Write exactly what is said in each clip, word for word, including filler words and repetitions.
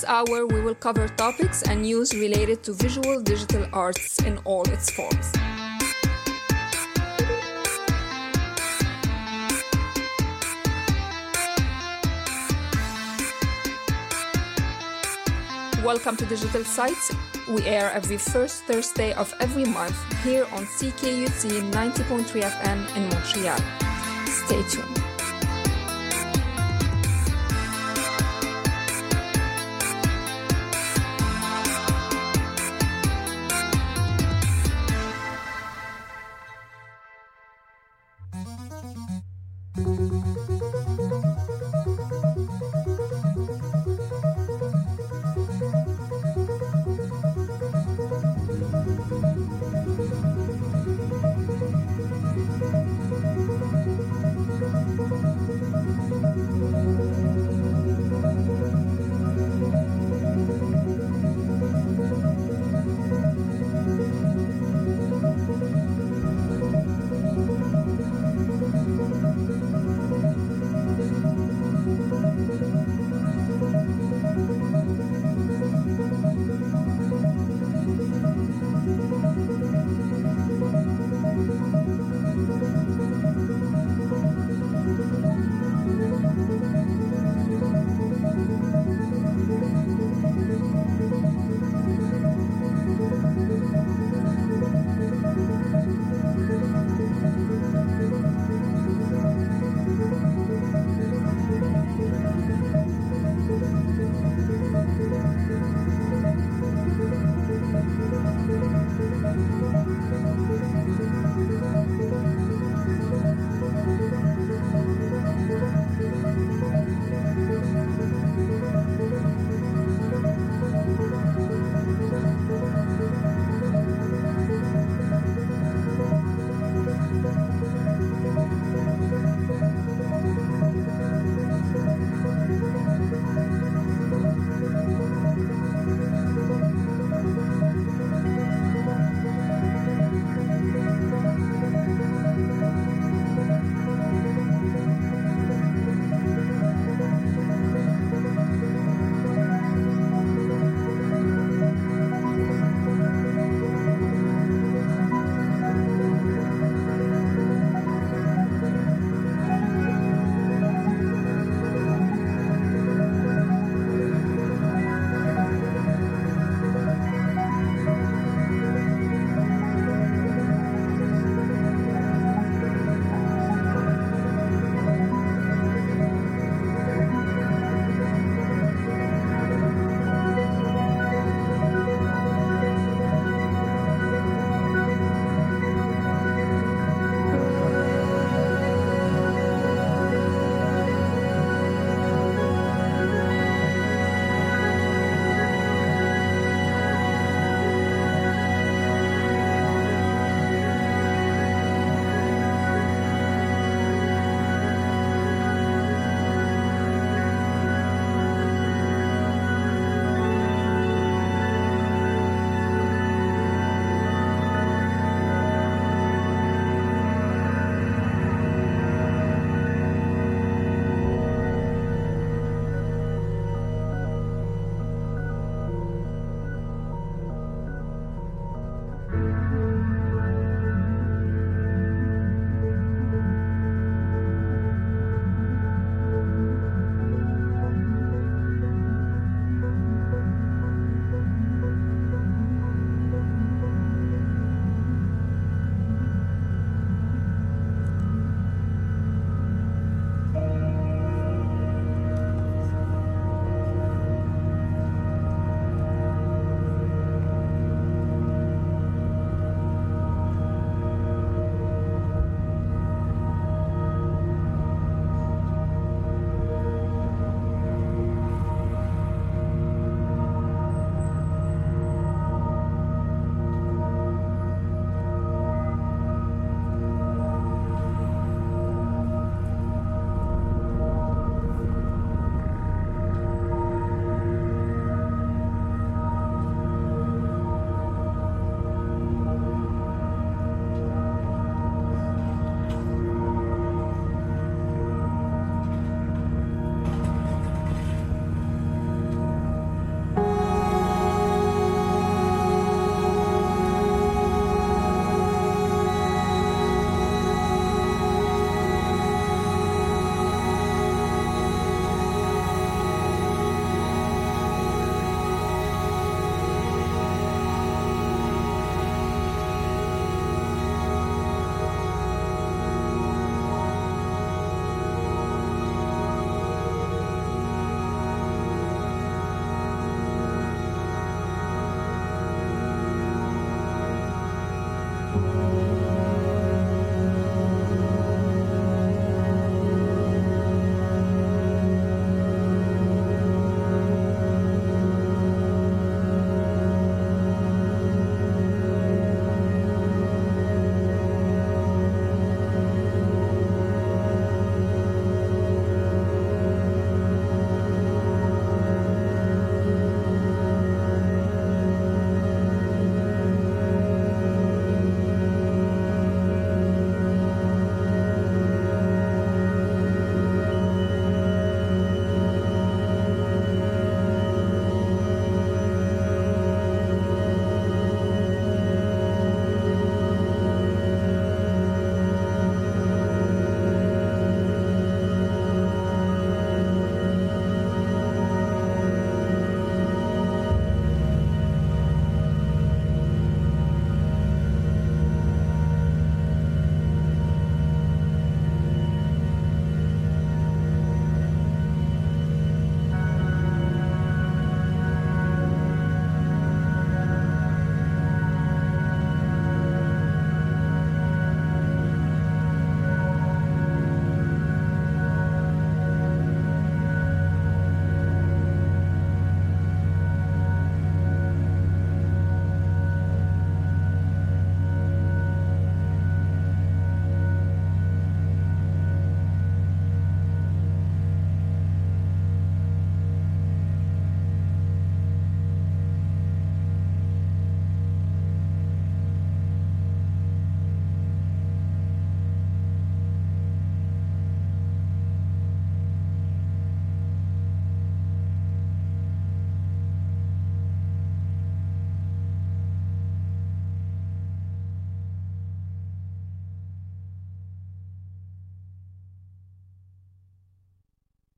this hour, we will cover topics and news related to visual digital arts in all its forms. Welcome to Digital Sites. We air every first Thursday of every month here on C K U T ninety point three F M in Montreal. Stay tuned.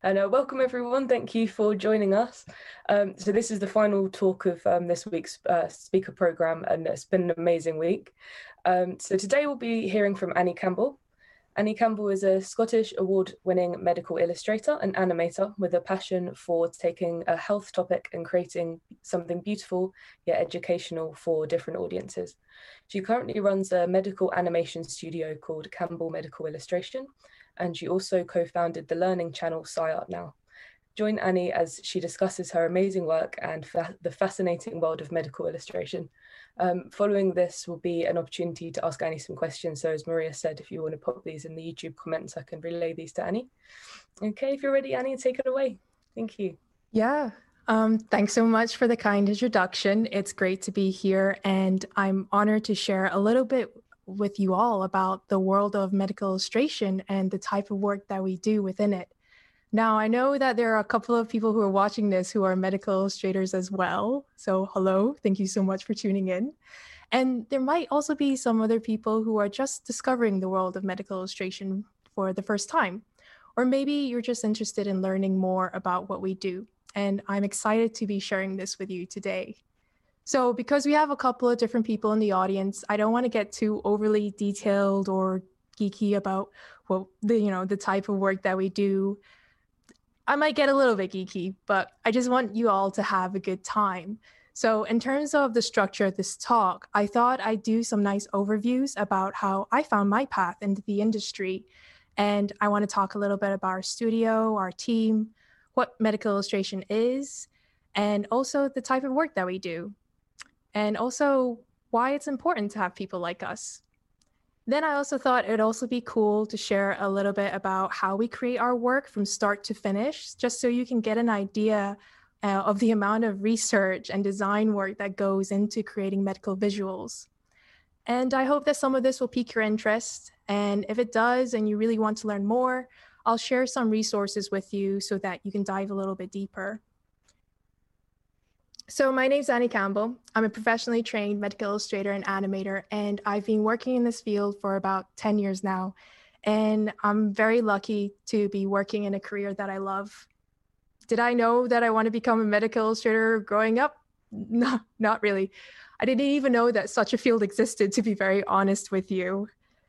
And uh, welcome everyone. Thank you for joining us. Um, so this is the final talk of um, this week's uh, speaker program, and it's been an amazing week. Um, so today we'll be hearing from Annie Campbell. Annie Campbell is a Scottish award-winning medical illustrator and animator with a passion for taking a health topic and creating something beautiful yet educational for different audiences. She currently runs a medical animation studio called Campbell Medical Illustration, and she also co-founded the learning channel SciArt Now. Join Annie as she discusses her amazing work and fa the fascinating world of medical illustration. Um, following this will be an opportunity to ask Annie some questions. So as Maria said, if you want to pop these in the YouTube comments, I can relay these to Annie. Okay, if you're ready, Annie, take it away. Thank you. Yeah, um, thanks so much for the kind introduction. It's great to be here, and I'm honored to share a little bit with you all about the world of medical illustration and the type of work that we do within it. Now, I know that there are a couple of people who are watching this who are medical illustrators as well. So hello, thank you so much for tuning in. And there might also be some other people who are just discovering the world of medical illustration for the first time. Or maybe you're just interested in learning more about what we do. And I'm excited to be sharing this with you today. So because we have a couple of different people in the audience, I don't want to get too overly detailed or geeky about what the, you know, the type of work that we do. I might get a little bit geeky, but I just want you all to have a good time. So in terms of the structure of this talk, I thought I'd do some nice overviews about how I found my path into the industry. And I want to talk a little bit about our studio, our team, what medical illustration is, and also the type of work that we do, and also why it's important to have people like us. Then I also thought it'd also be cool to share a little bit about how we create our work from start to finish, just so you can get an idea uh, of the amount of research and design work that goes into creating medical visuals. And I hope that some of this will pique your interest. And if it does, and you really want to learn more, I'll share some resources with you so that you can dive a little bit deeper. So my name's Annie Campbell. I'm a professionally trained medical illustrator and animator, and I've been working in this field for about ten years now. And I'm very lucky to be working in a career that I love. Did I know that I want to become a medical illustrator growing up? No, not really. I didn't even know that such a field existed, to be very honest with you.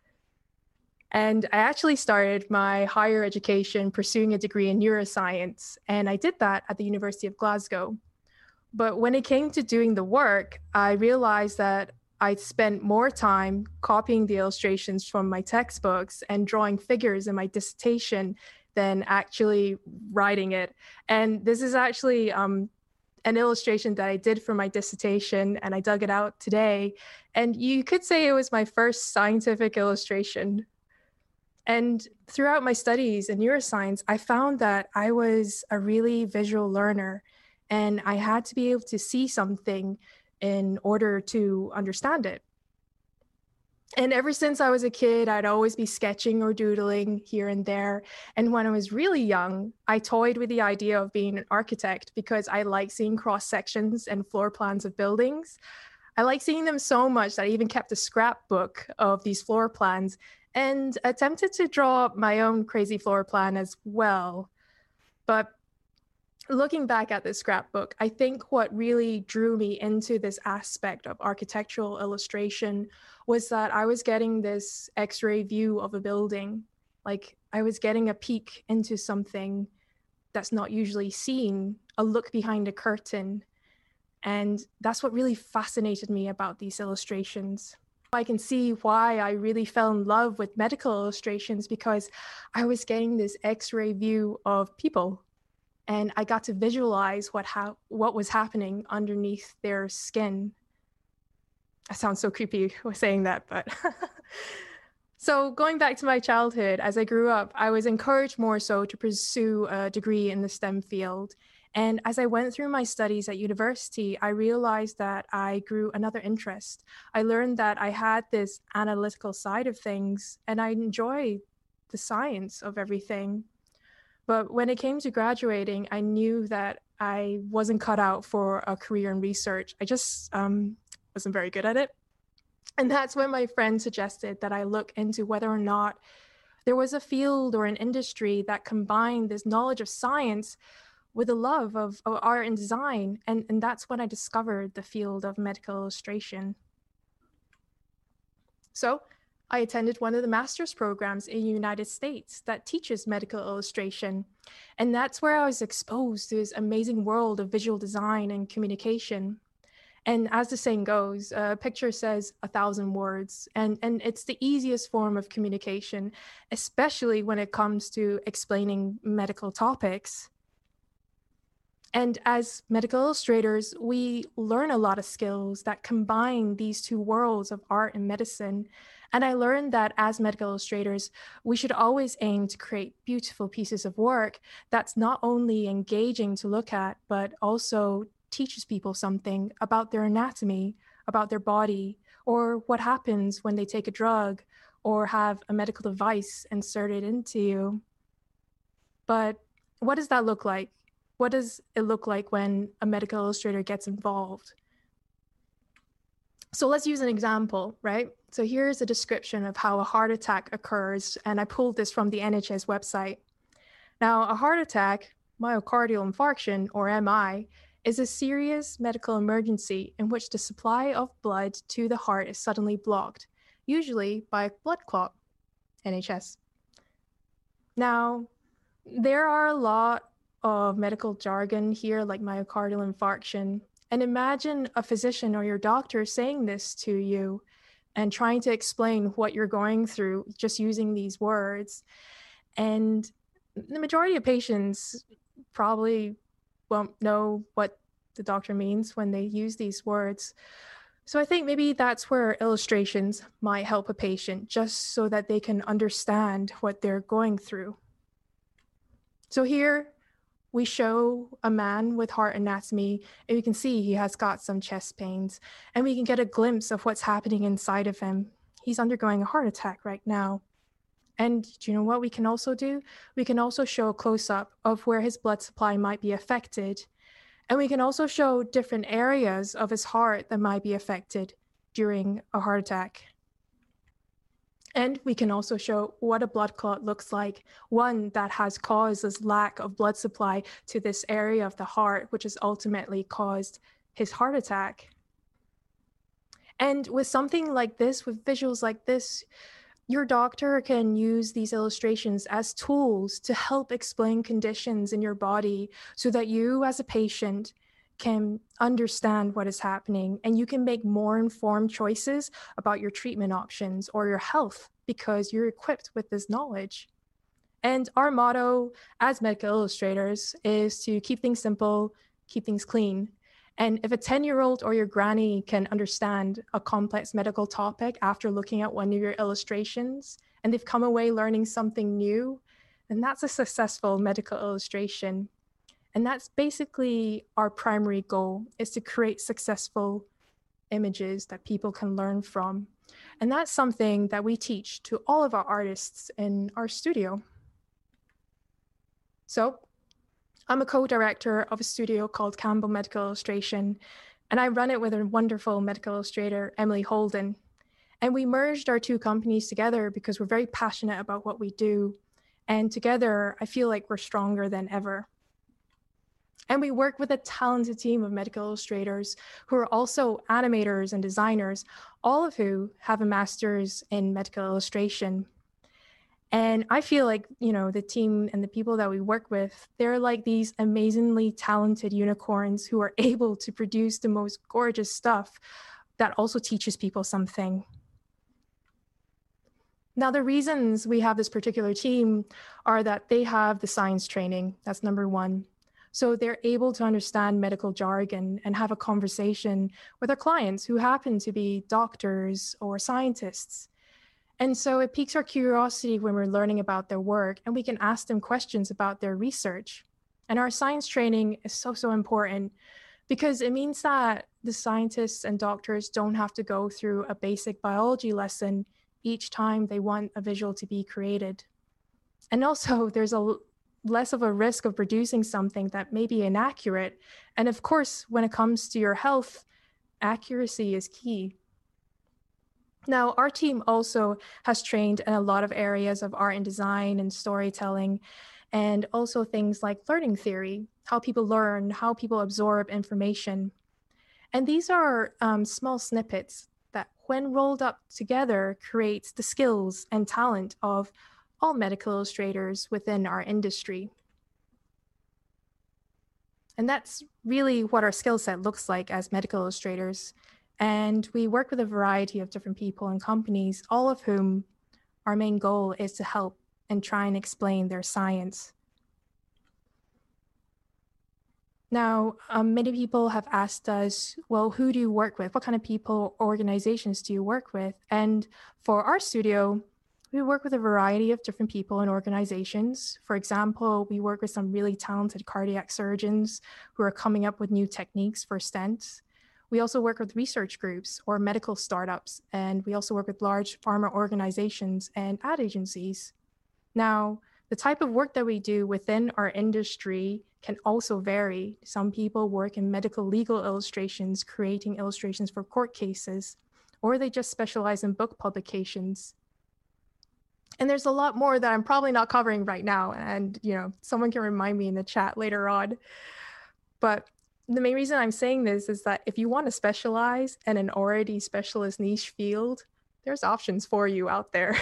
And I actually started my higher education pursuing a degree in neuroscience, and I did that at the University of Glasgow. But when it came to doing the work, I realized that I'd spent more time copying the illustrations from my textbooks and drawing figures in my dissertation than actually writing it. And this is actually um, an illustration that I did for my dissertation, and I dug it out today. And you could say it was my first scientific illustration. And throughout my studies in neuroscience, I found that I was a really visual learner, and I had to be able to see something in order to understand it. And ever since I was a kid, I'd always be sketching or doodling here and there. And when I was really young, I toyed with the idea of being an architect because I like seeing cross sections and floor plans of buildings. I like seeing them so much that I even kept a scrapbook of these floor plans and attempted to draw my own crazy floor plan as well. But looking back at this scrapbook, I think what really drew me into this aspect of architectural illustration was that I was getting this X-ray view of a building. Like I was getting a peek into something that's not usually seen, a look behind a curtain. And that's what really fascinated me about these illustrations. I can see why I really fell in love with medical illustrations, because I was getting this X-ray view of people. And I got to visualize what ha- what was happening underneath their skin. I sound so creepy saying that, but so going back to my childhood, as I grew up, I was encouraged more so to pursue a degree in the STEM field. And as I went through my studies at university, I realized that I grew another interest. I learned that I had this analytical side of things, and I enjoyed the science of everything. But when it came to graduating, I knew that I wasn't cut out for a career in research. I just um, wasn't very good at it. And that's when my friend suggested that I look into whether or not There was a field or an industry that combined this knowledge of science with a love of, of art and design. And, and that's when I discovered the field of medical illustration. So I attended one of the master's programs in the United States that teaches medical illustration. And that's where I was exposed to this amazing world of visual design and communication. And as the saying goes, a picture says a thousand words, and, and it's the easiest form of communication, especially when it comes to explaining medical topics. And as medical illustrators, we learn a lot of skills that combine these two worlds of art and medicine. And I learned that as medical illustrators, we should always aim to create beautiful pieces of work that's not only engaging to look at, but also teaches people something about their anatomy, about their body, or what happens when they take a drug or have a medical device inserted into you. But what does that look like? What does it look like when a medical illustrator gets involved? So let's use an example, right? So here's a description of how a heart attack occurs, and I pulled this from the N H S website. Now, a heart attack, myocardial infarction, or M I, is a serious medical emergency in which the supply of blood to the heart is suddenly blocked, usually by a blood clot, N H S. Now, there are a lot of medical jargon here, like myocardial infarction. And imagine a physician or your doctor saying this to you and trying to explain what you're going through just using these words. And the majority of patients probably won't know what the doctor means when they use these words. So I think maybe that's where illustrations might help a patient, just so that they can understand what they're going through. So here we show a man with heart anatomy, and you can see he has got some chest pains, and we can get a glimpse of what's happening inside of him. He's undergoing a heart attack right now. And do you know what we can also do? We can also show a close-up of where his blood supply might be affected. And we can also show different areas of his heart that might be affected during a heart attack. And we can also show what a blood clot looks like, one that has caused this lack of blood supply to this area of the heart, which has ultimately caused his heart attack. And with something like this, with visuals like this, your doctor can use these illustrations as tools to help explain conditions in your body so that you as a patient can understand what is happening, and you can make more informed choices about your treatment options or your health because you're equipped with this knowledge. And our motto as medical illustrators is to keep things simple, keep things clean. And if a ten-year-old or your granny can understand a complex medical topic after looking at one of your illustrations, and they've come away learning something new, then that's a successful medical illustration. And that's basically our primary goal, is to create successful images that people can learn from. And that's something that we teach to all of our artists in our studio. So I'm a co-director of a studio called Campbell Medical Illustration, and I run it with a wonderful medical illustrator, Emily Holden. And we merged our two companies together because we're very passionate about what we do. And together, I feel like we're stronger than ever. And we work with a talented team of medical illustrators who are also animators and designers, all of who have a master's in medical illustration. And I feel like, you know, the team and the people that we work with, they're like these amazingly talented unicorns who are able to produce the most gorgeous stuff that also teaches people something. Now, the reasons we have this particular team are that they have the science training. That's number one. So they're able to understand medical jargon and have a conversation with their clients who happen to be doctors or scientists. And so it piques our curiosity when we're learning about their work, and we can ask them questions about their research. And our science training is so, so important because it means that the scientists and doctors don't have to go through a basic biology lesson each time they want a visual to be created. And also there's a less of a risk of producing something that may be inaccurate. And of course, when it comes to your health, accuracy is key. Now, our team also has trained in a lot of areas of art and design and storytelling, and also things like learning theory, how people learn, how people absorb information. And these are um, small snippets that, when rolled up together, creates the skills and talent of all medical illustrators within our industry. And that's really what our skill set looks like as medical illustrators. And we work with a variety of different people and companies, all of whom our main goal is to help and try and explain their science. Now, um, many people have asked us, well, who do you work with? What kind of people, organizations do you work with? And for our studio, we work with a variety of different people and organizations. For example, we work with some really talented cardiac surgeons who are coming up with new techniques for stents. We also work with research groups or medical startups, and we also work with large pharma organizations and ad agencies. Now, the type of work that we do within our industry can also vary. Some people work in medical legal illustrations, creating illustrations for court cases, or they just specialize in book publications. And there's a lot more that I'm probably not covering right now, and you know, someone can remind me in the chat later on. But the main reason I'm saying this is that if you want to specialize in an already specialist niche field, there's options for you out there.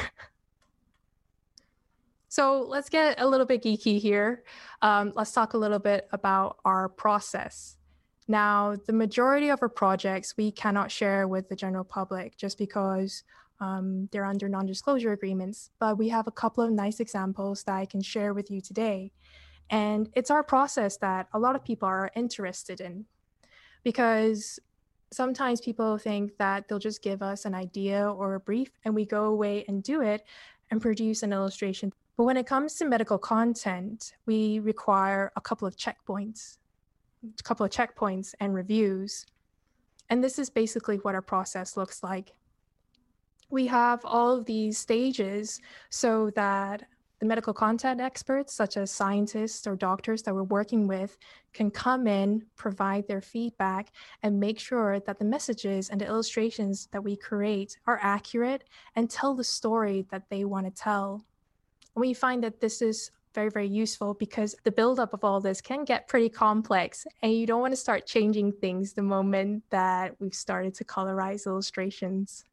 So let's get a little bit geeky here. Um, let's talk a little bit about our process. Now, the majority of our projects we cannot share with the general public just because um, they're under non-disclosure agreements, but we have a couple of nice examples that I can share with you today. And it's our process that a lot of people are interested in, because sometimes people think that they'll just give us an idea or a brief and we go away and do it and produce an illustration. But when it comes to medical content, we require a couple of checkpoints, a couple of checkpoints and reviews. And this is basically what our process looks like. We have all of these stages so that the medical content experts, such as scientists or doctors that we're working with, can come in, provide their feedback, and make sure that the messages and the illustrations that we create are accurate and tell the story that they want to tell. And we find that this is very, very useful because the buildup of all this can get pretty complex, and you don't want to start changing things the moment that we've started to colorize illustrations.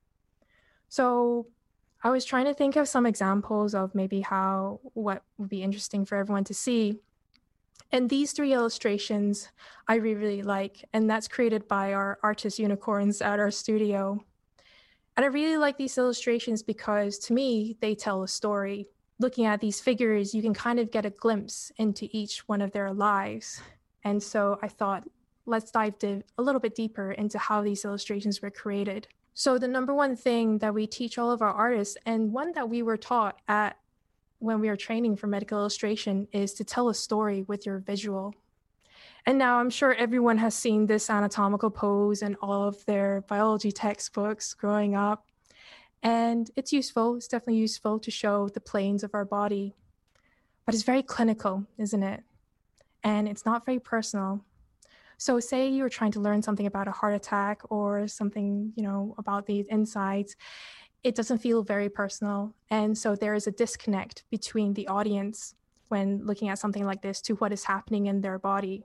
So I was trying to think of some examples of maybe how, what would be interesting for everyone to see. And these three illustrations I really, really like, and that's created by our artist unicorns at our studio. And I really like these illustrations because to me, they tell a story. Looking at these figures, you can kind of get a glimpse into each one of their lives. And so I thought, let's dive a little bit deeper into how these illustrations were created. So the number one thing that we teach all of our artists, and one that we were taught at when we were training for medical illustration, is to tell a story with your visual. And now I'm sure everyone has seen this anatomical pose in all of their biology textbooks growing up. And it's useful, it's definitely useful to show the planes of our body, but it's very clinical, isn't it? And it's not very personal. So say you're trying to learn something about a heart attack or something, you know, about these insides, it doesn't feel very personal. And so there is a disconnect between the audience when looking at something like this to what is happening in their body.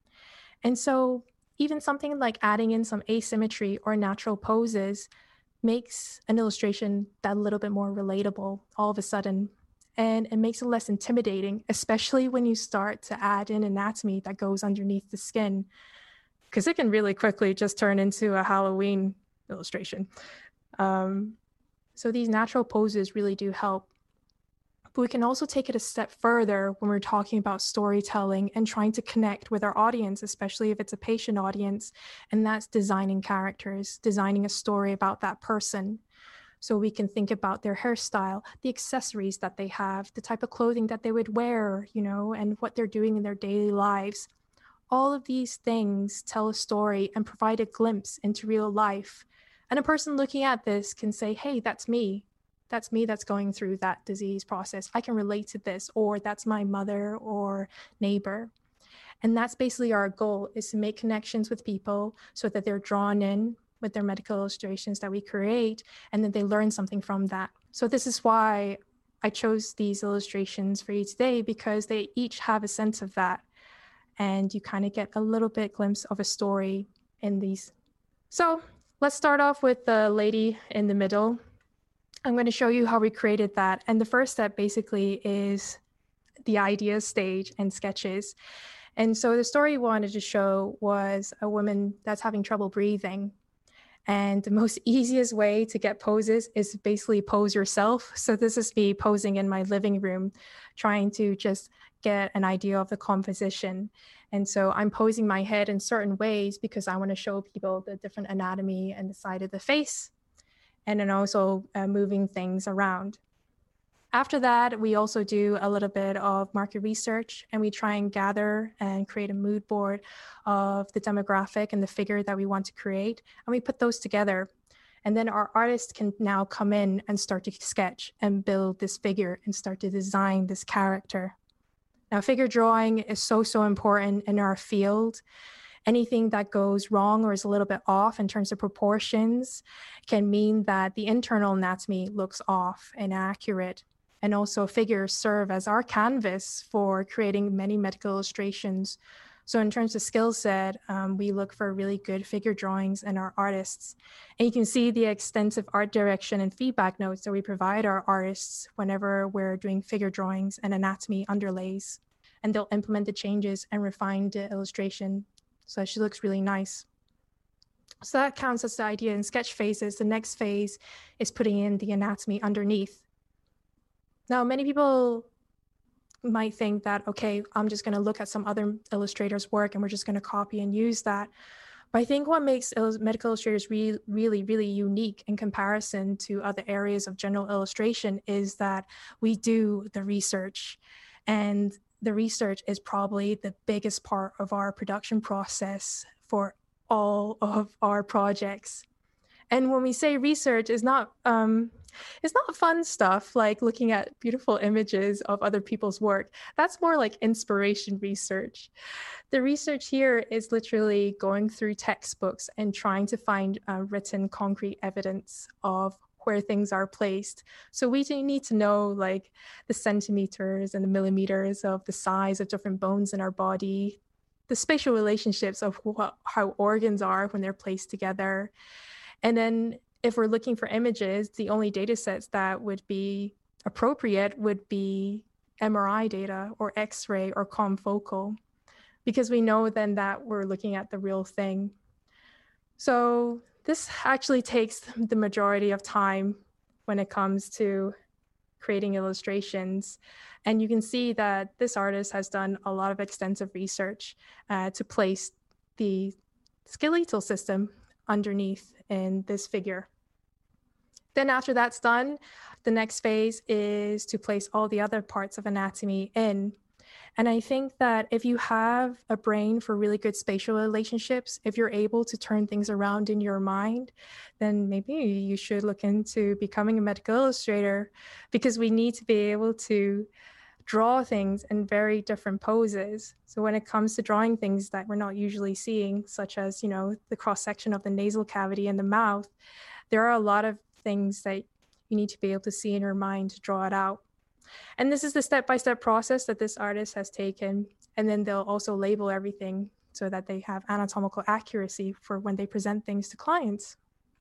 And so even something like adding in some asymmetry or natural poses makes an illustration that little bit more relatable all of a sudden. And it makes it less intimidating, especially when you start to add in anatomy that goes underneath the skin, because it can really quickly just turn into a Halloween illustration. Um, so these natural poses really do help. But we can also take it a step further when we're talking about storytelling and trying to connect with our audience, especially if it's a patient audience, and that's designing characters, designing a story about that person. So we can think about their hairstyle, the accessories that they have, the type of clothing that they would wear, you know, and what they're doing in their daily lives. All of these things tell a story and provide a glimpse into real life. And a person looking at this can say, hey, that's me. That's me that's going through that disease process. I can relate to this, or that's my mother or neighbor. And that's basically our goal, is to make connections with people so that they're drawn in with their medical illustrations that we create, and then they learn something from that. So this is why I chose these illustrations for you today, because they each have a sense of that. And you kind of get a little bit glimpse of a story in these. So let's start off with the lady in the middle. I'm going to show you how we created that. And the first step basically is the idea stage and sketches. And so the story we wanted to show was a woman that's having trouble breathing. And the most easiest way to get poses is basically pose yourself. So this is me posing in my living room, trying to just get an idea of the composition. And so I'm posing my head in certain ways because I want to show people the different anatomy and the side of the face, and then also uh, moving things around. After that, we also do a little bit of market research, and we try and gather and create a mood board of the demographic and the figure that we want to create, and we put those together. And then our artist can now come in and start to sketch and build this figure and start to design this character. Now, figure drawing is so, so important in our field. Anything that goes wrong or is a little bit off in terms of proportions can mean that the internal anatomy looks off and inaccurate. And also figures serve as our canvas for creating many medical illustrations. So in terms of skill set, um, we look for really good figure drawings in our artists. And you can see the extensive art direction and feedback notes that we provide our artists whenever we're doing figure drawings and anatomy underlays. And they'll implement the changes and refine the illustration so she looks really nice. So that counts as the idea and sketch phases. The next phase is putting in the anatomy underneath. Now, many people might think that, okay, I'm just going to look at some other illustrators' work and we're just going to copy and use that. But I think what makes medical illustrators re really, really unique in comparison to other areas of general illustration is that we do the research. And the research is probably the biggest part of our production process for all of our projects. And when we say research, is not um, it's not fun stuff like looking at beautiful images of other people's work. That's more like inspiration research. The research here is literally going through textbooks and trying to find uh, written concrete evidence of where things are placed. So we do need to know like the centimeters and the millimeters of the size of different bones in our body, the spatial relationships of what, how organs are when they're placed together. And then if we're looking for images, the only data sets that would be appropriate would be M R I data or X-ray or confocal, because we know then that we're looking at the real thing. So this actually takes the majority of time when it comes to creating illustrations. And you can see that this artist has done a lot of extensive research uh, to place the skeletal system underneath in this figure. Then after that's done, the next phase is to place all the other parts of anatomy in. And I think that if you have a brain for really good spatial relationships, if you're able to turn things around in your mind, then maybe you should look into becoming a medical illustrator, because we need to be able to draw things in very different poses. So when it comes to drawing things that we're not usually seeing, such as, you know, the cross-section of the nasal cavity and the mouth, there are a lot of things that you need to be able to see in your mind to draw it out. And this is the step-by-step process that this artist has taken. And then they'll also label everything so that they have anatomical accuracy for when they present things to clients.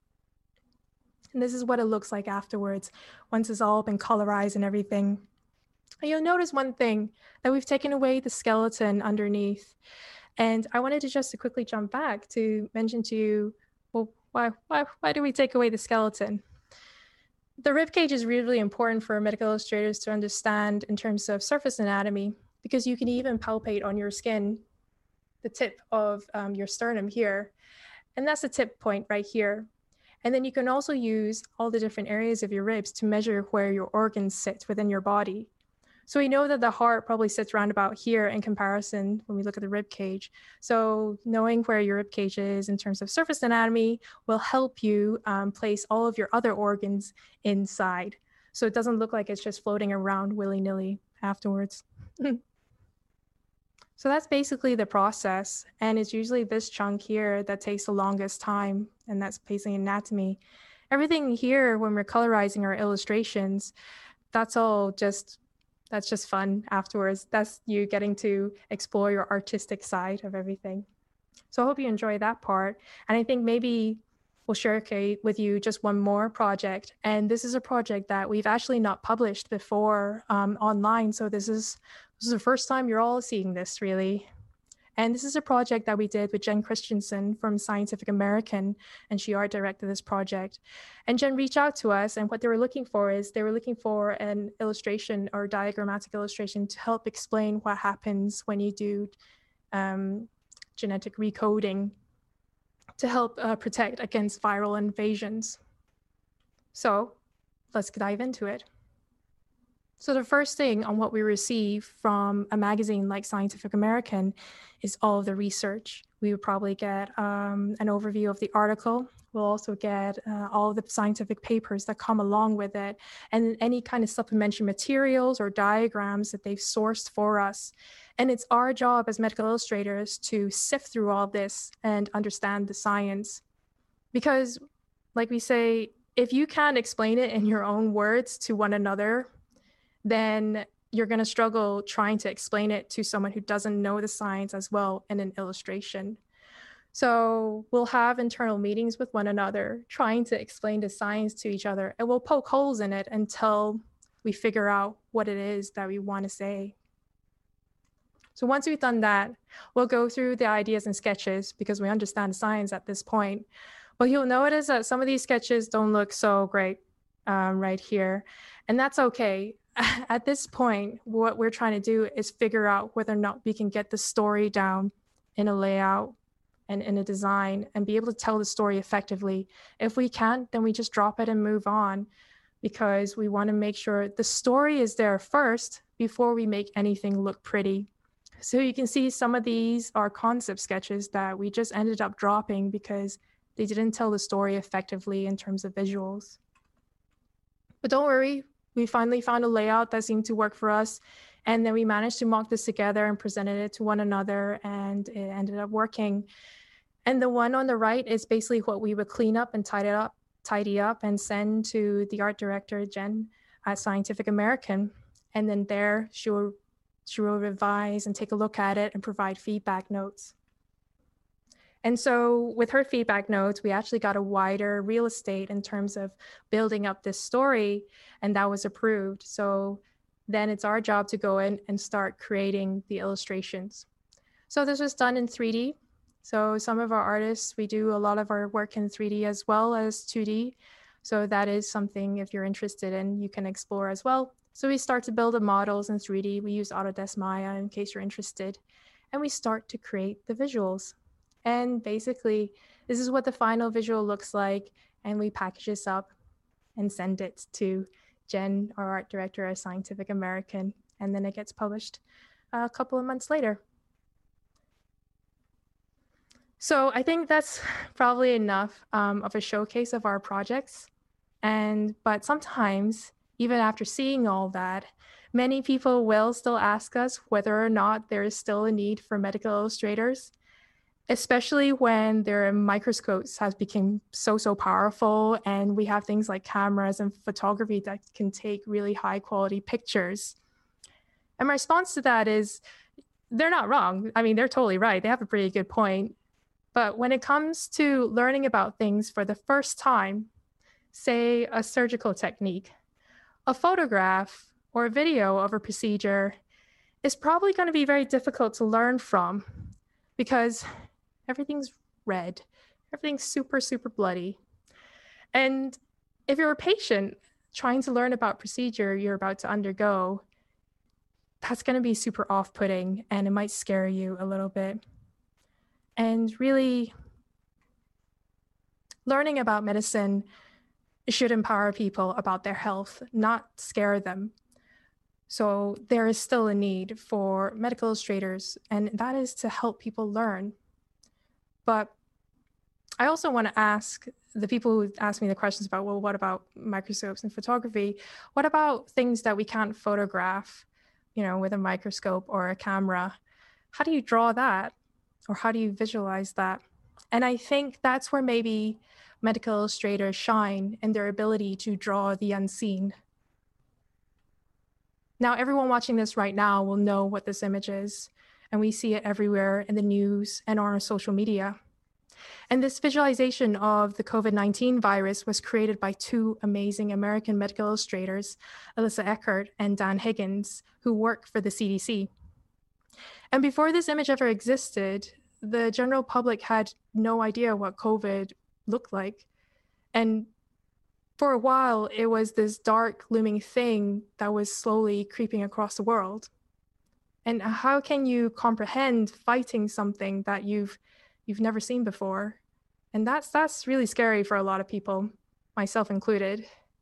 And this is what it looks like afterwards, once it's all been colorized and everything. And you'll notice one thing, that we've taken away the skeleton underneath. And I wanted to just to quickly jump back to mention to you, well, why, why, why do we take away the skeleton? The rib cage is really important for medical illustrators to understand in terms of surface anatomy, because you can even palpate on your skin the tip of um, your sternum here. And that's the tip point right here. And then you can also use all the different areas of your ribs to measure where your organs sit within your body. So we know that the heart probably sits around about here in comparison when we look at the rib cage. So knowing where your rib cage is in terms of surface anatomy will help you um, place all of your other organs inside. So it doesn't look like it's just floating around willy-nilly afterwards. So that's basically the process. And it's usually this chunk here that takes the longest time, and that's basically anatomy. Everything here, when we're colorizing our illustrations, that's all just, that's just fun afterwards. That's you getting to explore your artistic side of everything. So I hope you enjoy that part. And I think maybe we'll share with you just one more project. And this is a project that we've actually not published before um, online. So this is, this is the first time you're all seeing this, really. And this is a project that we did with Jen Christensen from Scientific American, and she art directed this project. And Jen reached out to us, and what they were looking for is they were looking for an illustration or diagrammatic illustration to help explain what happens when you do um, genetic recoding to help uh, protect against viral invasions. So let's dive into it. So the first thing on what we receive from a magazine like Scientific American is all of the research. We would probably get um, an overview of the article. We'll also get uh, all of the scientific papers that come along with it, and any kind of supplementary materials or diagrams that they've sourced for us. And it's our job as medical illustrators to sift through all of this and understand the science. Because, like we say, if you can't explain it in your own words to one another, then you're going to struggle trying to explain it to someone who doesn't know the science as well in an illustration. So we'll have internal meetings with one another, trying to explain the science to each other, and we'll poke holes in it until we figure out what it is that we want to say. So once we've done that, we'll go through the ideas and sketches because we understand science at this point. But you'll notice that some of these sketches don't look so great um, right here, and that's okay. At this point, what we're trying to do is figure out whether or not we can get the story down in a layout and in a design and be able to tell the story effectively. If we can't, then we just drop it and move on, because we want to make sure the story is there first before we make anything look pretty. So you can see some of these are concept sketches that we just ended up dropping because they didn't tell the story effectively in terms of visuals. But don't worry. We finally found a layout that seemed to work for us, and then we managed to mock this together and presented it to one another, and it ended up working. And the one on the right is basically what we would clean up and tidy up, tidy up and send to the art director, Jen, at Scientific American. And then there she will, she will revise and take a look at it and provide feedback notes. And so with her feedback notes, we actually got a wider real estate in terms of building up this story, and that was approved. So then it's our job to go in and start creating the illustrations. So this was done in three D. So some of our artists, we do a lot of our work in three D as well as two D. So that is something, if you're interested in, you can explore as well. So we start to build the models in three D. We use Autodesk Maya in case you're interested. And we start to create the visuals. And basically, this is what the final visual looks like. And we package this up and send it to Jen, our art director at Scientific American. And then it gets published a couple of months later. So I think that's probably enough um, of a showcase of our projects. And but sometimes, even after seeing all that, many people will still ask us whether or not there is still a need for medical illustrators, especially when their microscopes have become so, so powerful, and we have things like cameras and photography that can take really high quality pictures. And my response to that is, they're not wrong. I mean, they're totally right. They have a pretty good point. But when it comes to learning about things for the first time, say a surgical technique, a photograph or a video of a procedure is probably going to be very difficult to learn from, because everything's red, everything's super, super bloody. And if you're a patient trying to learn about procedure you're about to undergo, that's going to be super off-putting, and it might scare you a little bit. And really, learning about medicine should empower people about their health, not scare them. So there is still a need for medical illustrators, and that is to help people learn. But I also want to ask the people who ask me the questions about, well, what about microscopes and photography? What about things that we can't photograph, you know, with a microscope or a camera? how do you draw that? Or how do you visualize that? And I think that's where maybe medical illustrators shine in their ability to draw the unseen. Now, everyone watching this right now will know what this image is, and we see it everywhere in the news and on our social media. And this visualization of the COVID nineteen virus was created by two amazing American medical illustrators, Alyssa Eckert and Dan Higgins, who work for the C D C. And before this image ever existed, the general public had no idea what COVID looked like. And for a while, it was this dark, looming thing that was slowly creeping across the world. And how can you comprehend fighting something that you've you've never seen before? And that's that's really scary for a lot of people, myself included.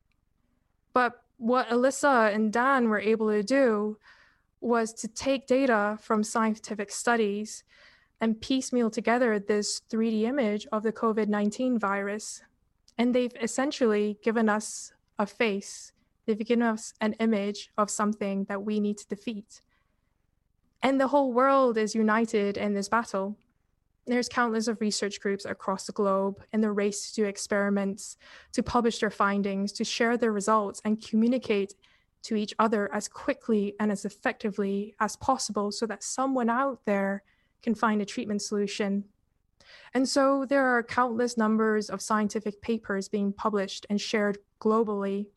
But what Alyssa and Dan were able to do was to take data from scientific studies and piecemeal together this three D image of the COVID nineteen virus. And they've essentially given us a face. They've given us an image of something that we need to defeat. And the whole world is united in this battle. There's countless of research groups across the globe in the race to do experiments, to publish their findings, to share their results and communicate to each other as quickly and as effectively as possible so that someone out there can find a treatment solution. And so there are countless numbers of scientific papers being published and shared globally.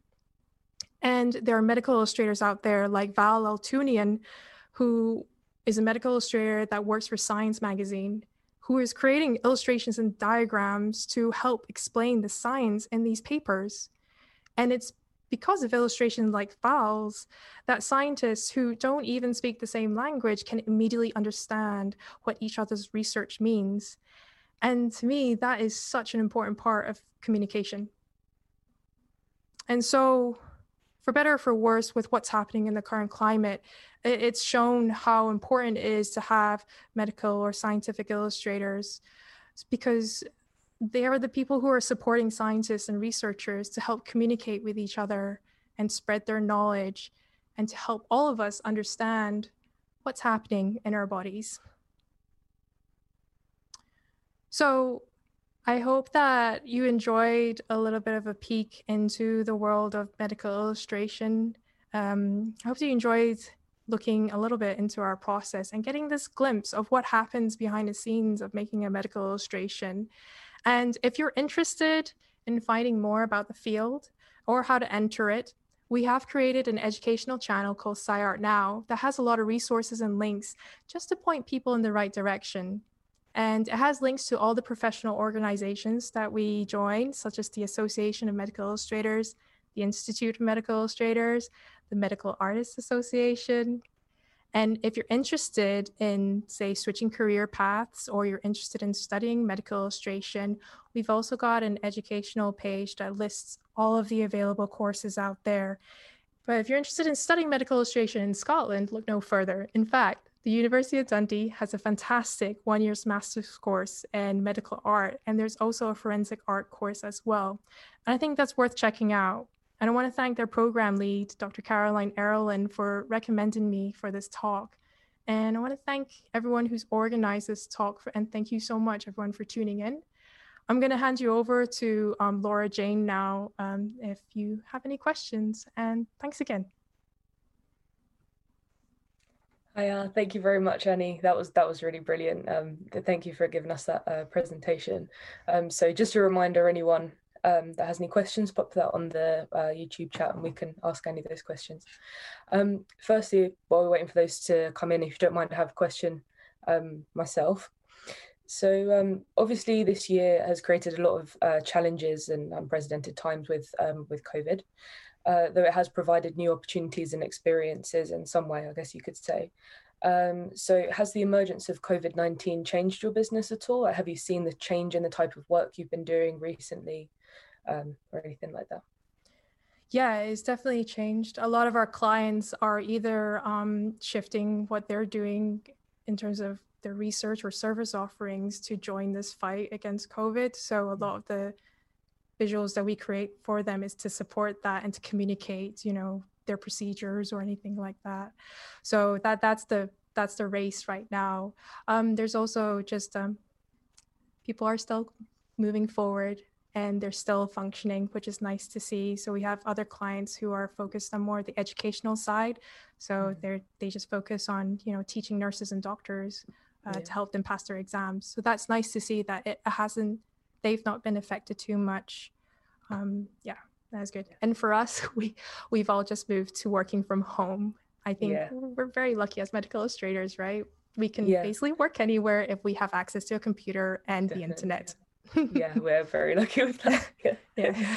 And there are medical illustrators out there like Val Altunian, who is a medical illustrator that works for Science Magazine, who is creating illustrations and diagrams to help explain the science in these papers. And it's because of illustrations like Val's that scientists who don't even speak the same language can immediately understand what each other's research means. And to me, that is such an important part of communication. And so, for better or for worse, with what's happening in the current climate, it's shown how important it is to have medical or scientific illustrators, because they are the people who are supporting scientists and researchers to help communicate with each other and spread their knowledge and to help all of us understand what's happening in our bodies. So I hope that you enjoyed a little bit of a peek into the world of medical illustration. Um, I hope you enjoyed looking a little bit into our process and getting this glimpse of what happens behind the scenes of making a medical illustration. And if you're interested in finding more about the field or how to enter it, we have created an educational channel called SciArt Now that has a lot of resources and links just to point people in the right direction. And it has links to all the professional organizations that we join, such as the Association of Medical Illustrators, the Institute of Medical Illustrators, the Medical Artists Association. And if you're interested in, say, switching career paths, or you're interested in studying medical illustration, we've also got an educational page that lists all of the available courses out there. But if you're interested in studying medical illustration in Scotland, look no further. In fact, the University of Dundee has a fantastic one-year master's course in medical art, and there's also a forensic art course as well. And I think that's worth checking out. And I want to thank their program lead, Doctor Caroline Erlin, for recommending me for this talk. And I want to thank everyone who's organized this talk, for, and thank you so much, everyone, for tuning in. I'm going to hand you over to um, Laura Jane now, um, if you have any questions. And thanks again. Hi, uh, thank you very much, Annie. That was that was really brilliant. Um, thank you for giving us that uh, presentation. Um, so just a reminder, anyone um, that has any questions, pop that on the uh, YouTube chat and we can ask any of those questions. Um, firstly, while we're waiting for those to come in, if you don't mind, I have a question um, myself. So um, obviously this year has created a lot of uh, challenges and unprecedented times with, um, with COVID. Uh, though it has provided new opportunities and experiences in some way, I guess you could say. Um, so has the emergence of COVID nineteen changed your business at all? Or have you seen the change in the type of work you've been doing recently, um, or anything like that? Yeah, it's definitely changed. A lot of our clients are either um, shifting what they're doing in terms of their research or service offerings to join this fight against COVID. So a lot of the visuals that we create for them is to support that and to communicate, you know, their procedures or anything like that. So that that's the that's the race right now. Um, there's also just um, people are still moving forward and they're still functioning, which is nice to see. So we have other clients who are focused on more the educational side. So mm-hmm. they're they just focus on, you know, teaching nurses and doctors uh, yeah. to help them pass their exams. So that's nice to see that it hasn't, they've not been affected too much. Um, yeah, that's good. And for us, we, we've all just moved to working from home. I think yeah. we're very lucky as medical illustrators, right? We can yeah. basically work anywhere if we have access to a computer and Definitely. the internet. Yeah, we're very lucky with that. Yeah. yeah.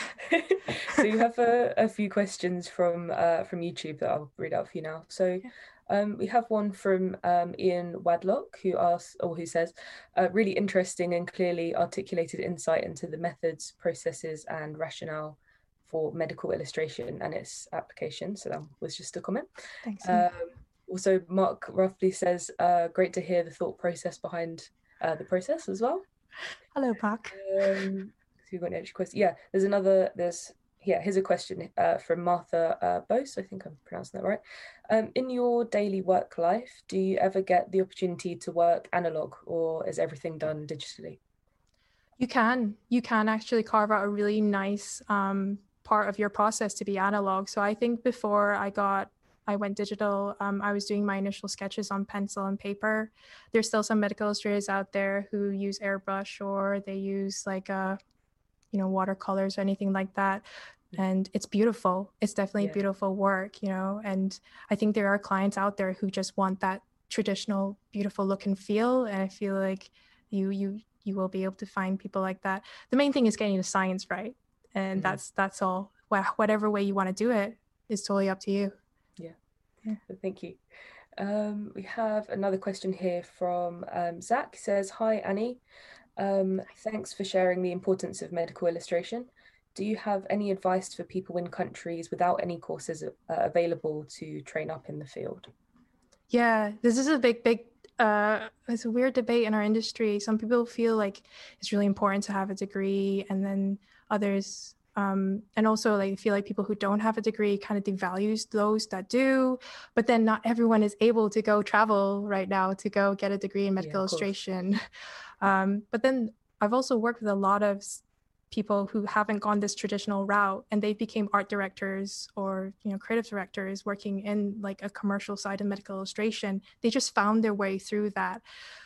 So you have a, a few questions from uh, from YouTube that I'll read out for you now. So um, we have one from um, Ian Wadlock, who asks, or who says, uh, really interesting and clearly articulated insight into the methods, processes, and rationale for medical illustration and its application. So that was just a comment. Thanks. Um, also, Mark roughly says, uh, great to hear the thought process behind uh, the process as well. Hello, Mark. Um, so you've got any extra questions? Yeah, there's another, there's, yeah, here's a question uh, from Martha uh, Bose, I think I'm pronouncing that right. Um, in your daily work life, do you ever get the opportunity to work analog, or is everything done digitally? You can, you can actually carve out a really nice um, part of your process to be analog. So I think before I got I went digital, um, I was doing my initial sketches on pencil and paper. There's still some medical illustrators out there who use airbrush, or they use like, a, you know, watercolors or anything like that. And it's beautiful. It's definitely yeah. beautiful work, you know, and I think there are clients out there who just want that traditional, beautiful look and feel. And I feel like you, you, you will be able to find people like that. The main thing is getting the science right. And mm-hmm. that's, that's all. Whatever way you want to do it is totally up to you. Yeah, yeah. Thank you. Um, we have another question here from um, Zach. He says, hi, Annie. Um, thanks for sharing the importance of medical illustration. Do you have any advice for people in countries without any courses uh, available to train up in the field? Yeah, this is a big, big, uh, it's a weird debate in our industry. Some people feel like it's really important to have a degree, and then others Um, and also like, I feel like people who don't have a degree kind of devalues those that do, but then not everyone is able to go travel right now to go get a degree in medical yeah, illustration. Um, but then I've also worked with a lot of people who haven't gone this traditional route, and they became art directors or, you know, creative directors working in like a commercial side of medical illustration. They just found their way through that.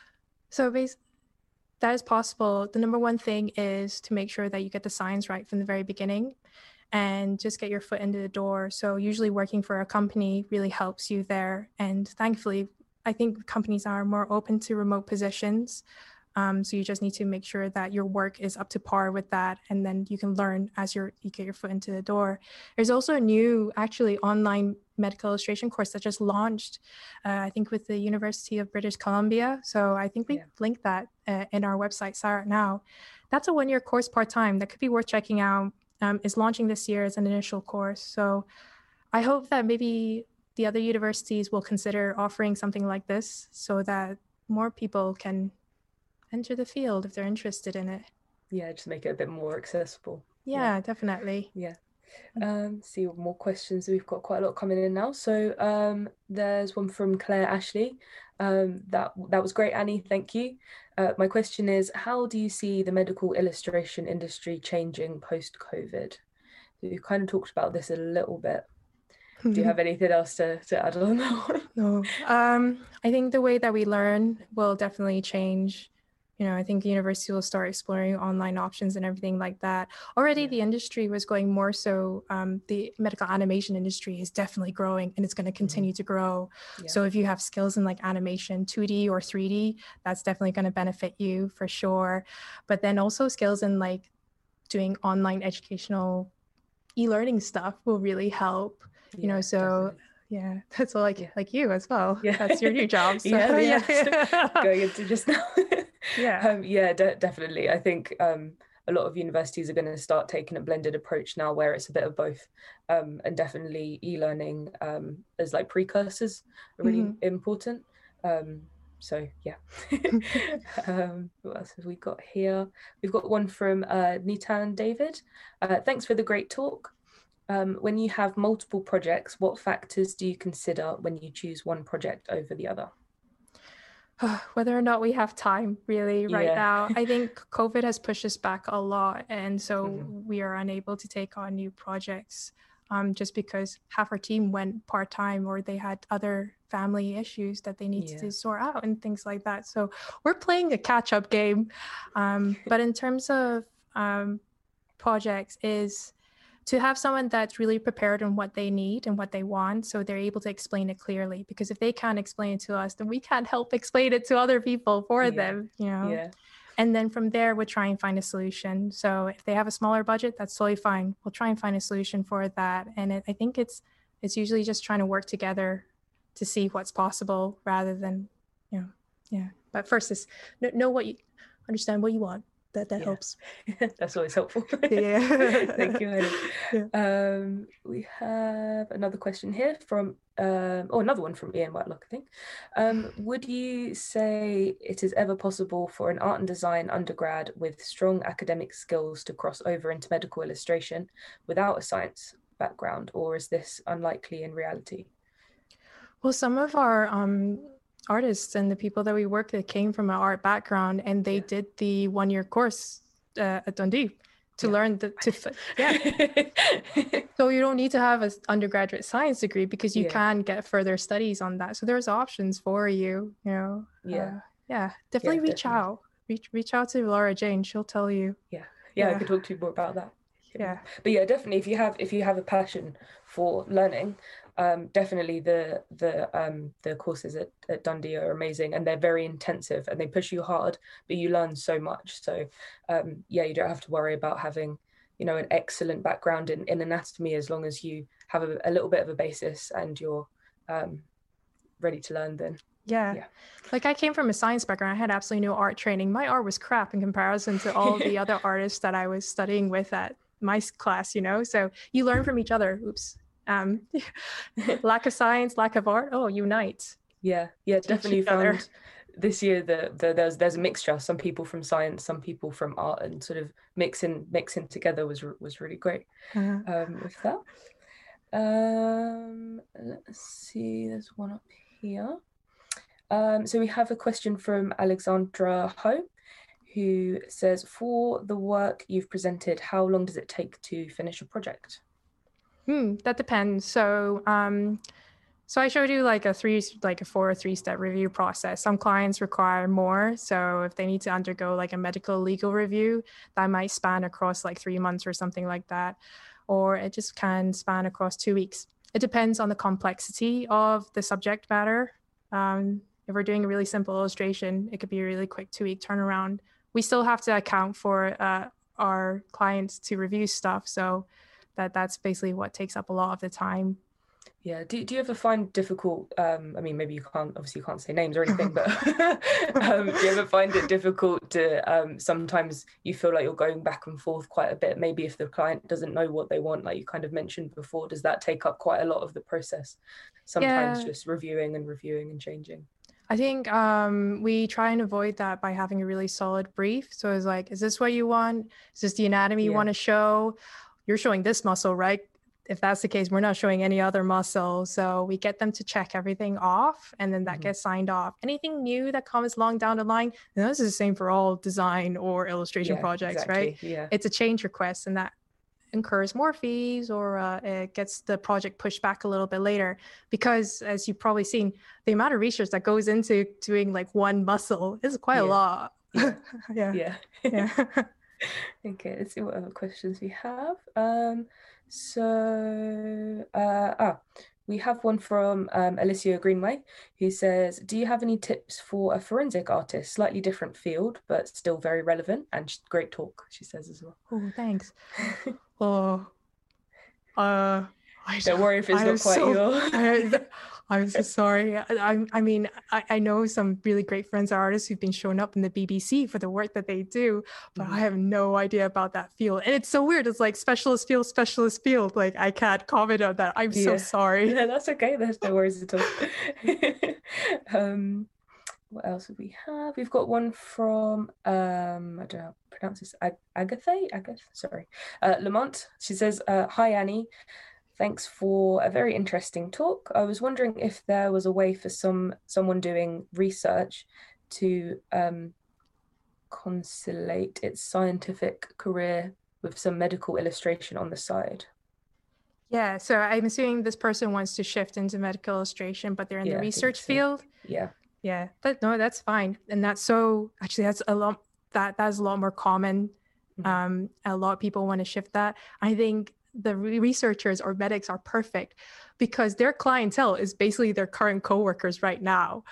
So basically, that is possible. The number one thing is to make sure that you get the science right from the very beginning and just get your foot into the door. So usually working for a company really helps you there. And thankfully, I think companies are more open to remote positions. Um, so you just need to make sure that your work is up to par with that, and then you can learn as you're, you get your foot into the door. There's also a new, actually, online medical illustration course that just launched, uh, I think with the University of British Columbia. So I think we yeah. linked that uh, in our website, Sarah Now. That's a one-year course part-time that could be worth checking out. Um, is launching this year as an initial course. So I hope that maybe the other universities will consider offering something like this so that more people can enter the field if they're interested in it. Yeah, just make it a bit more accessible. Yeah, yeah. definitely. Yeah. Um, see what more questions. We've got quite a lot coming in now. So um, there's one from Claire Ashley. Um, that that was great, Annie. Thank you. Uh, my question is, how do you see the medical illustration industry changing post-COVID? You kind of talked about this a little bit. Do you have anything else to, to add on that one? No. Um, I think the way that we learn will definitely change. You know, I think the university will start exploring online options and everything like that. Already, yeah. the industry was going more so. Um, the medical animation industry is definitely growing, and it's going to continue mm-hmm. to grow. Yeah. So if you have skills in like animation, two D or three D, that's definitely going to benefit you for sure. But then also skills in like doing online educational e-learning stuff will really help. You yeah, know, so. Definitely. Yeah, that's all like yeah. like you as well. Yeah. That's your new job. So. yeah, yeah. yeah. Going into just now. yeah, um, yeah, de- definitely. I think um, a lot of universities are going to start taking a blended approach now, where it's a bit of both, um, and definitely e-learning um, as like precursors are really mm-hmm. important. Um, so yeah. um, what else have we got here? We've got one from uh, Nitan David. Uh, thanks for the great talk. Um, when you have multiple projects, what factors do you consider when you choose one project over the other? Whether or not we have time really right Yeah. now. I think COVID has pushed us back a lot. And so Mhm. we are unable to take on new projects um, just because half our team went part-time or they had other family issues that they need Yeah. to sort out and things like that. So we're playing a catch-up game. Um, but in terms of um, projects is to have someone that's really prepared on what they need and what they want so they're able to explain it clearly, because if they can't explain it to us, then we can't help explain it to other people for Yeah. them, you know. Yeah. And then from there we'll try and find a solution. So if they have a smaller budget, that's totally fine, we'll try and find a solution for that. And it, I think it's it's usually just trying to work together to see what's possible rather than, you know, yeah. But first is know, know what you understand what you want. That that Yeah. helps. That's always helpful. Yeah. Thank you, Annie. Yeah. Um, we have another question here from, um, oh, another one from Ian Whitelock, I think. Um, would you say it is ever possible for an art and design undergrad with strong academic skills to cross over into medical illustration without a science background, or is this unlikely in reality? Well, some of our um, artists and the people that we work with came from an art background, and they Yeah. did the one-year course uh, at Dundee to Yeah. learn the to yeah. So you don't need to have an undergraduate science degree because you Yeah. can get further studies on that. So there's options for you. You know. Yeah. Uh, yeah. Definitely Yeah, reach definitely. out. Reach reach out to Laura Jane. She'll tell you. Yeah. Yeah, I Yeah. could talk to you more about that. Yeah. But yeah, definitely if you have if you have a passion for learning, um, definitely the the um the courses at, at Dundee are amazing, and they're very intensive and they push you hard, but you learn so much. So um yeah, you don't have to worry about having, you know, an excellent background in, in anatomy, as long as you have a, a little bit of a basis and you're um ready to learn. Then Yeah. Yeah. Like I came from a science background. I had absolutely no art training. My art was crap in comparison to all the other artists that I was studying with at my s- class, you know? So you learn from each other. Oops. Um, lack of science, lack of art. Oh, unite. Yeah, yeah, Teach definitely each other. found this year that the, there's there's a mixture. Some people from science, some people from art, and sort of mixing mixing together was was really great. Uh, Um, with that, um, let's see. There's one up here. Um, so we have a question from Alexandra Ho, who says, "For the work you've presented, how long does it take to finish a project?" hmm, that depends. So, um, so I showed you like a three, like a four or three step review process. Some clients require more. So if they need to undergo like a medical legal review, that might span across like three months or something like that. Or it just can span across two weeks. It depends on the complexity of the subject matter. Um, if we're doing a really simple illustration, it could be a really quick two week turnaround. We still have to account for uh, our clients to review stuff. So that that's basically what takes up a lot of the time. Yeah. Do, do you ever find difficult, um, I mean, maybe you can't, obviously you can't say names or anything, but um, do you ever find it difficult to, um, sometimes you feel like you're going back and forth quite a bit, maybe if the client doesn't know what they want, like you kind of mentioned before, does that take up quite a lot of the process? Sometimes Yeah. just reviewing and reviewing and changing. I think um, we try and avoid that by having a really solid brief. So it's like, is this what you want? Is this the anatomy you Yeah. want to show? You're showing this muscle, right? If that's the case, we're not showing any other muscle. So we get them to check everything off, and then that Mhm. gets signed off. Anything new that comes along down the line, and this is the same for all design or illustration Yeah, projects, exactly. right? Yeah. It's a change request, and that incurs more fees, or uh, it gets the project pushed back a little bit later, because as you've probably seen, the amount of research that goes into doing like one muscle is quite Yeah. a lot. Yeah. yeah Yeah. yeah Okay, let's see what other questions we have. Um, so, uh, ah, we have one from um, Alicia Greenway, who says, "Do you have any tips for a forensic artist? Slightly different field, but still very relevant, and great talk," she says as well. Oh, thanks. Oh, uh, I Don't worry if it's I not am quite so, your. I, I'm so sorry. I, I, I mean, I, I know some really great friends artists who've been showing up in the B B C for the work that they do, but Mhm. I have no idea about that field. And it's so weird. It's like specialist field, specialist field. Like I can't comment on that. I'm so Yeah. sorry. Yeah, that's okay. There's no worries at all. um, what else do we have? We've got one from um, I don't know how to pronounce this. Ag- Agatha, Agatha, sorry, uh, Lamont. She says, uh, "Hi Annie, thanks for a very interesting talk. I was wondering if there was a way for some someone doing research to um, conciliate its scientific career with some medical illustration on the side. Yeah, so I'm assuming this person wants to shift into medical illustration, but they're in Yeah, the I think research so. field. Yeah. Yeah, that, no, that's fine. And that's so, actually, that's a lot, that that's a lot more common. Mhm. Um, a lot of people want to shift that. I think the re- researchers or medics are perfect because their clientele is basically their current coworkers right now.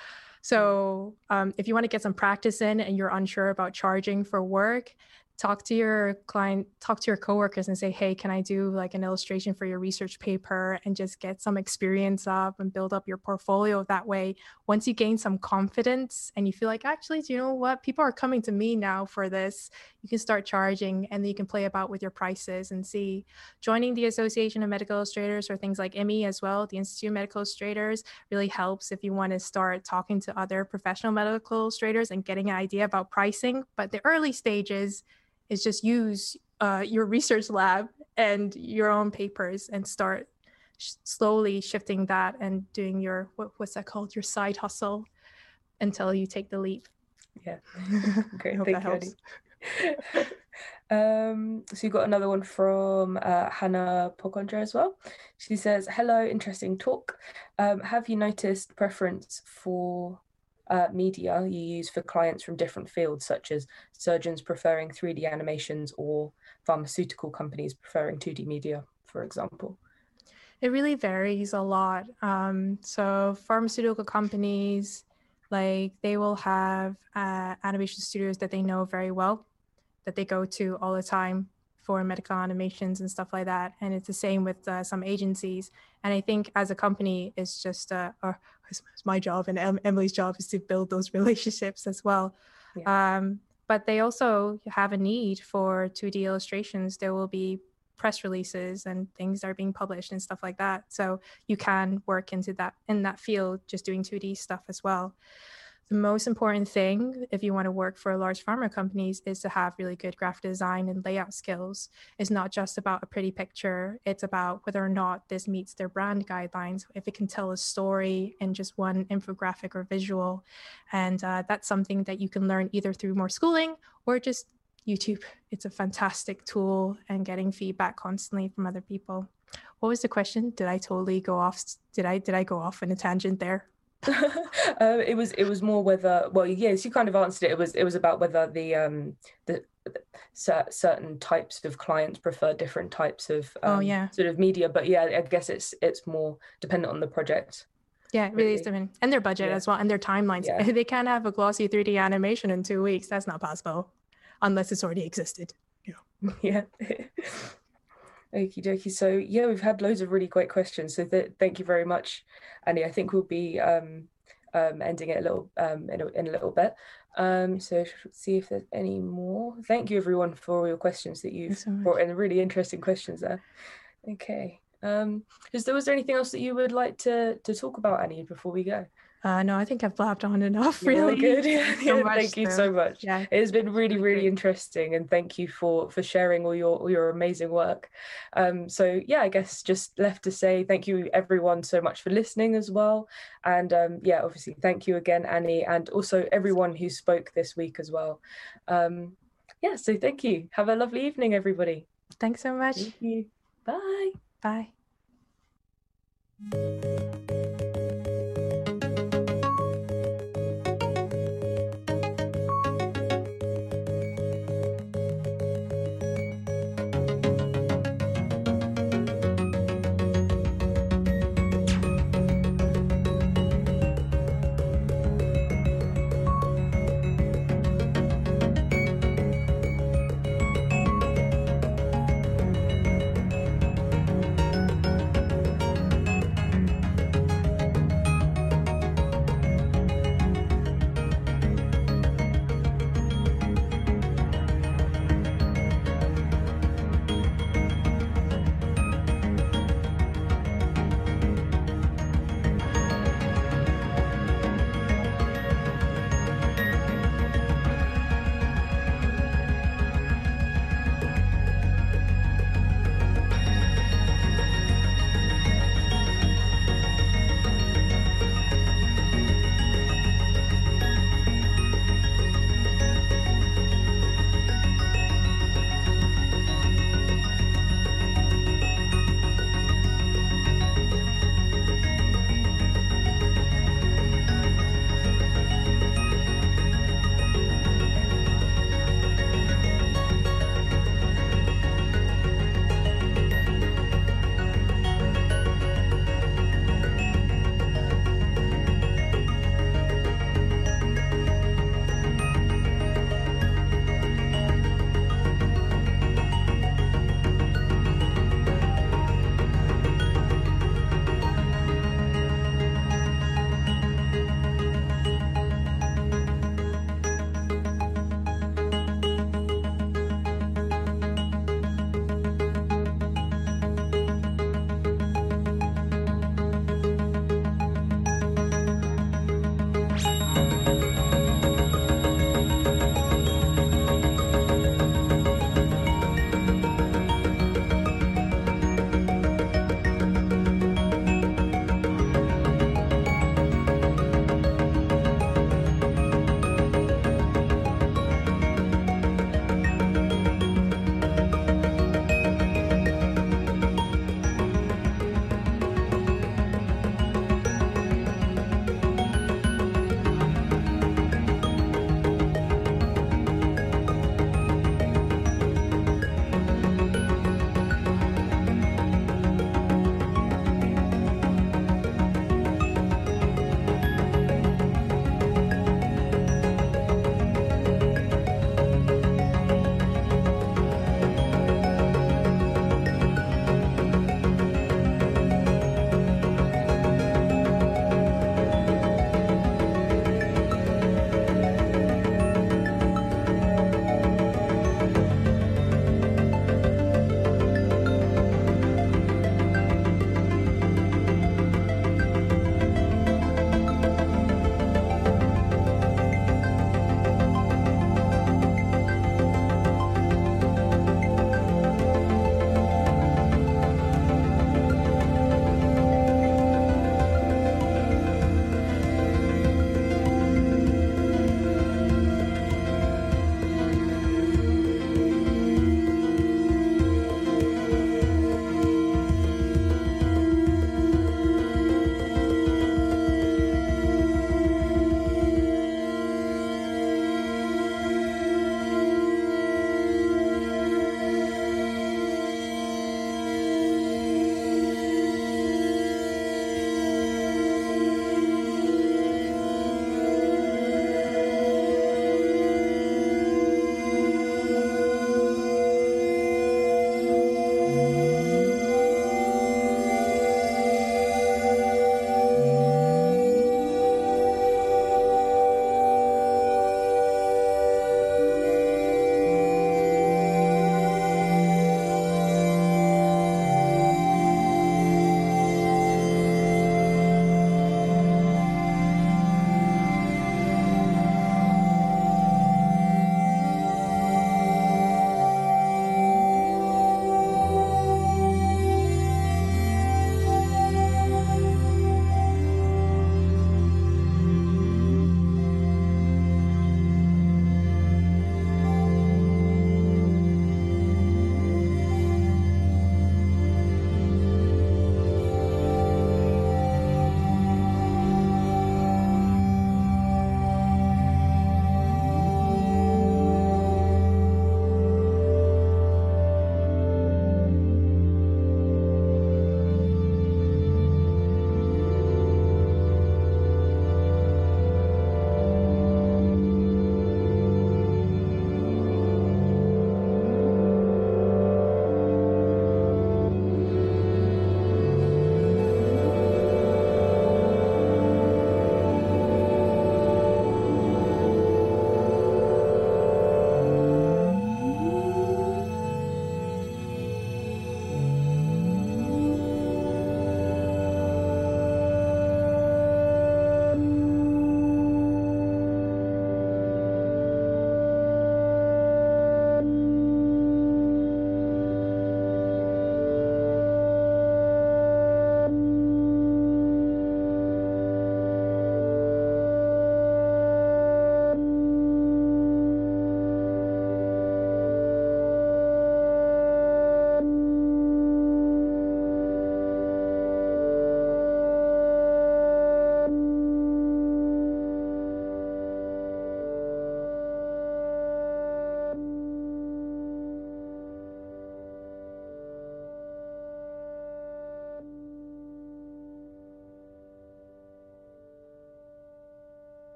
So um, if you want to get some practice in and you're unsure about charging for work, talk to your client, talk to your coworkers and say, hey, can I do like an illustration for your research paper, and just get some experience up and build up your portfolio that way. Once you gain some confidence and you feel like, actually, do you know what? People are coming to me now for this. You can start charging, and then you can play about with your prices and see. Joining the Association of Medical Illustrators or things like I M I as well, the Institute of Medical Illustrators, really helps if you want to start talking to other professional medical illustrators and getting an idea about pricing. But the early stages is just use uh, your research lab and your own papers and start sh- slowly shifting that and doing your, what, what's that called? Your side hustle until you take the leap. Yeah. Great. I hope Thank that you, helps. Annie. um, so you got another one from uh, Hannah Pocondra as well. She says, hello, interesting talk. Um, have you noticed preference for Uh, media you use for clients from different fields, such as surgeons preferring three D animations or pharmaceutical companies preferring two D media, for example? It really varies a lot. Um, so pharmaceutical companies, like they will have uh, animation studios that they know very well, that they go to all the time for medical animations and stuff like that. And it's the same with uh, some agencies. And I think as a company, it's just, uh, or it's my job and em- Emily's job is to build those relationships as well. Yeah. Um, but they also have a need for two D illustrations. There will be press releases and things that are being published and stuff like that. So you can work into that in that field, just doing two D stuff as well. The most important thing, if you want to work for large pharma companies, is to have really good graphic design and layout skills. It's not just about a pretty picture. It's about whether or not this meets their brand guidelines, if it can tell a story in just one infographic or visual. And uh, that's something that you can learn either through more schooling or just YouTube. It's a fantastic tool, and getting feedback constantly from other people. What was the question? Did I totally go off? Did I, did I go off in a tangent there? um, it was it was more whether, well, yes, you kind of answered it. It was it was about whether the um the, the certain types of clients prefer different types of um, oh yeah sort of media. But yeah, I guess it's it's more dependent on the project. Yeah, it really is different, and their budget Yeah. as well, and their timelines. Yeah. They can't have a glossy three D animation in two weeks. That's not possible, unless it's already existed. You know. Yeah. Okie dokie. So yeah, we've had loads of really great questions. So th- thank you very much, Annie. I think we'll be um, um, ending it a little um, in, a, in a little bit. Um, so see if there's any more. Thank you everyone for all your questions that you've so brought in. Really interesting questions there. Okay. Um, is there was there anything else that you would like to to talk about, Annie, before we go? Uh, no, I think I've blabbed on enough. You're all Really, good. Yeah, so yeah, much, thank you so, so much. Yeah, It has been really, really great. interesting, and thank you for for sharing all your all your amazing work. Um, so yeah, I guess just left to say thank you everyone so much for listening as well, and um, yeah, obviously thank you again, Annie, and also everyone who spoke this week as well. Um, yeah, so thank you. Have a lovely evening, everybody. Thanks so much. Thank you. Bye. Bye.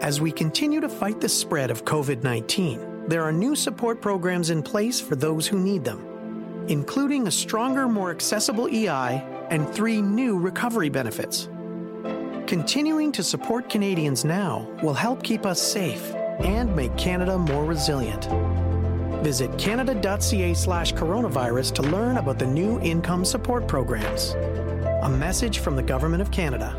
As we continue to fight the spread of COVID nineteen, there are new support programs in place for those who need them, including a stronger, more accessible E I and three new recovery benefits. Continuing to support Canadians now will help keep us safe and make Canada more resilient. Visit canada.ca slash coronavirus to learn about the new income support programs. A message from the Government of Canada.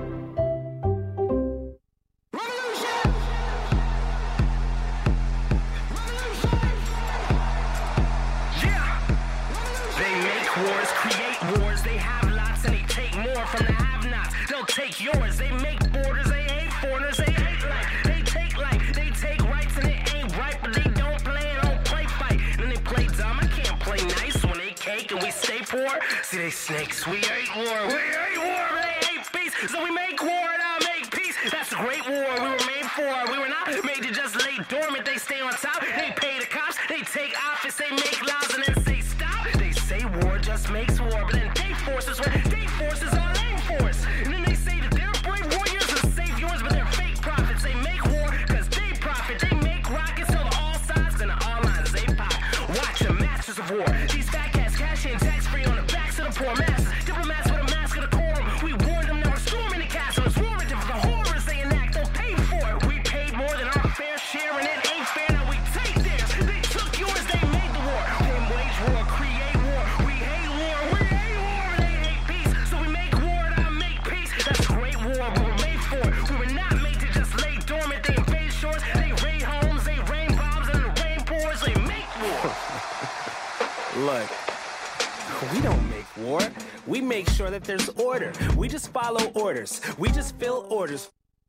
Take yours, they make borders, they hate foreigners, they hate life, they take life, they take rights and it ain't right, but they don't play and don't play fight, and then they play dumb, I can't play nice when they cake and we stay poor, see they snakes, we hate war, we hate war, but they hate peace, so we make war and I make peace, that's a great war we were made for, we were not made to just lay dormant, they stay on top, they pay the cops, they take office, they make laws and then say stop, they say war just makes war, but then they force us, where they force us our aim force, and then they say that they're brave warriors and save yours, but they're fake prophets. They make war because they profit. They make rockets till all sides and all lines they pop. Watch the masters of war. These fat cats cash in tax free on the backs of the poor masses. Diplomats with a mask of decorum. We warned them, now we're storming the castle. It's warranted for the horrors they enact. They'll pay for it. We paid more than our fair share, and it ain't fair. Now we take theirs. They took yours. They made the war. They wage war, create war. We hate war. We hate war. They hate peace. So we make war and I make peace. That's a great war. We were made for it. We were not made to just lay dormant. They invade shores. They raid homes. They rain bombs and the rain pours. They make war. Look, we don't make war. We make sure that there's order. We just follow orders. We just fill orders.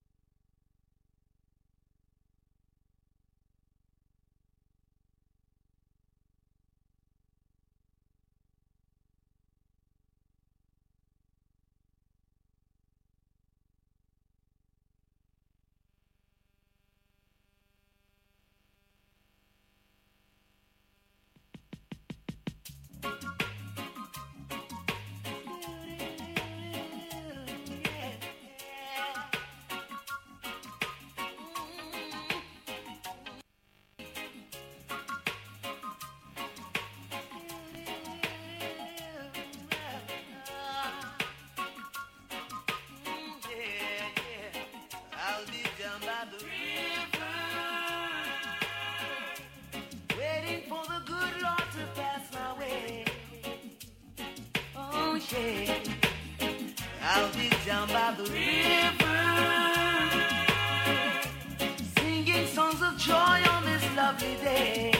I'll be down by the river, singing songs of joy on this lovely day.